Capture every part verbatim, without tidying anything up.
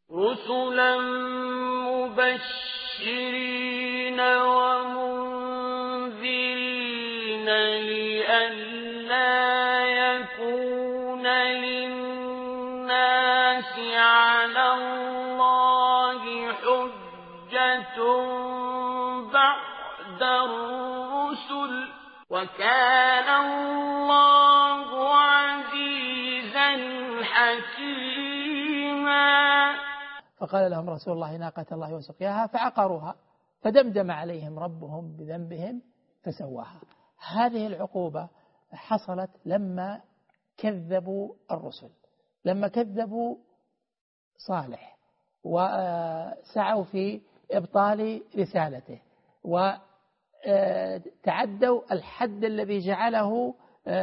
رسلا مبشرين ومنذرين لئلا يكون للناس على الله حجة بعد الرسل وكان الله عزيزا حكيما. فقال لهم رسول الله ناقة الله وسقياها فعقروها فدمدم عليهم ربهم بذنبهم فسواها. هذه العقوبة حصلت لما كذبوا الرسل، لما كذبوا صالح وسعوا في إبطال رسالته وتعدوا الحد الذي جعله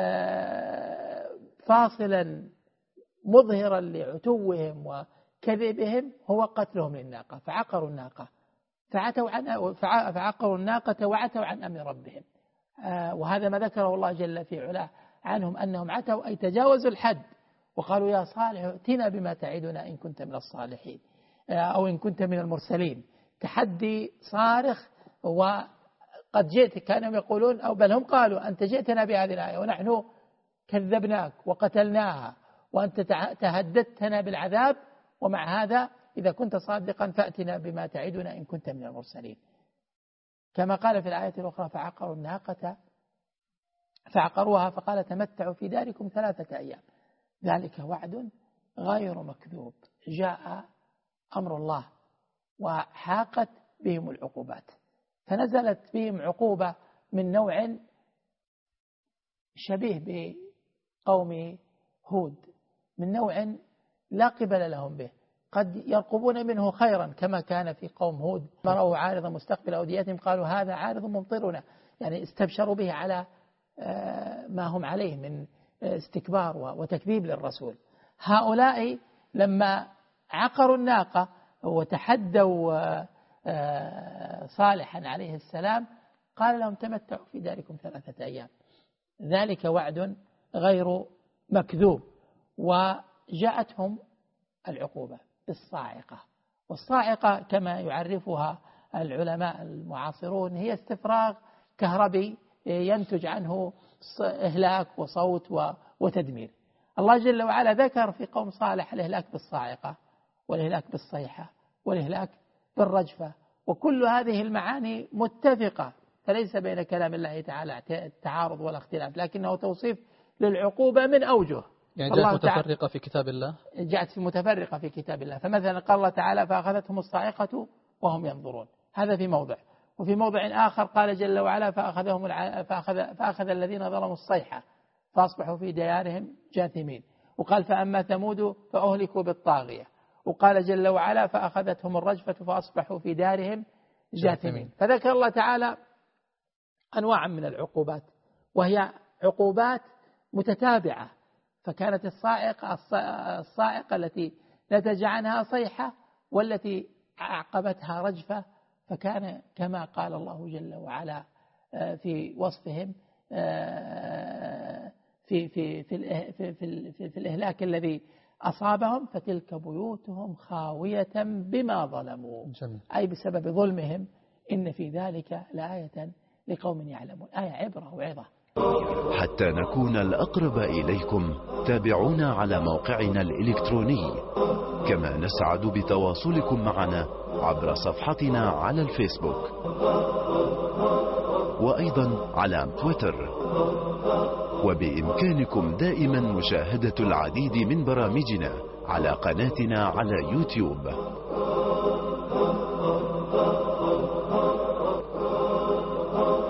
فاصلا مظهرا لعتوهم وكذبهم هو قتلهم للناقة، فعقروا الناقة فعتوا عن فعقروا الناقة وعتوا عن أمر ربهم. وهذا ما ذكره الله جل في علاه عنهم أنهم عتوا أي تجاوزوا الحد وقالوا يا صالح ائتنا بما تعدنا إن كنت من الصالحين أو إن كنت من المرسلين. تحدي صارخ، وقد جئت كانوا يقولون أو بل هم قالوا أنت جئتنا بهذه الآية ونحن كذبناك وقتلناها وأنت تهددتنا بالعذاب، ومع هذا إذا كنت صادقا فأتنا بما تعدنا إن كنت من المرسلين. كما قال في الآية الأخرى فعقروا الناقة فعقروها فقال تمتعوا في داركم ثلاثة أيام ذلك وعد غير مكذوب. جاء أمر الله وحاقت بهم العقوبات، فنزلت بهم عقوبة من نوع شبيه بقوم هود، من نوع لا قبل لهم به، قد يرقبون منه خيرا كما كان في قوم هود، مروا عارضا مستقبل أوديتهم قالوا هذا عارض ممطرنا، يعني استبشروا به على ما هم عليه من استكبار وتكذيب للرسول. هؤلاء لما عقروا الناقة وتحدوا صالحا عليه السلام قال لهم تمتعوا في داركم ثلاثة أيام ذلك وعد غير مكذوب. وجاءتهم العقوبة بالصاعقة، والصاعقة كما يعرفها العلماء المعاصرون هي استفراغ كهربي ينتج عنه إهلاك وصوت وتدمير. الله جل وعلا ذكر في قوم صالح الإهلاك بالصاعقة والإهلاك بالصيحة والإهلاك بالرجفة، وكل هذه المعاني متفقة، فليس بين كلام الله تعالى التعارض ولا اختلاف، لكنه توصيف للعقوبة من أوجه. يعني جاءت متفرقة في كتاب الله، جاءت في متفرقة في كتاب الله. فمثلا قال الله تعالى فأخذتهم الصاعقة وهم ينظرون، هذا في موضع. وفي موضع آخر قال جل وعلا فأخذهم الع... فأخذ... فأخذ الذين ظلموا الصيحة فأصبحوا في ديارهم جاثمين. وقال فأما ثمود فأهلكوا بالطاغية. وقال جل وعلا فأخذتهم الرجفة فأصبحوا في دارهم جاثمين. فذكر الله تعالى أنواعا من العقوبات وهي عقوبات متتابعة، فكانت الصاعقة الصاعقة التي نتج عنها صيحة والتي عقبتها رجفة، فكان كما قال الله جل وعلا في وصفهم في في في في في, في الإهلاك الذي أصابهم فتلك بيوتهم خاوية بما ظلموا، أي بسبب ظلمهم. إن في ذلك لآية لقوم يعلمون، آية عبرة وعظة. حتى نكون الأقرب إليكم تابعونا على موقعنا الإلكتروني، كما نسعد بتواصلكم معنا عبر صفحتنا على الفيسبوك وأيضا على تويتر. وبإمكانكم دائما مشاهدة العديد من برامجنا على قناتنا على يوتيوب.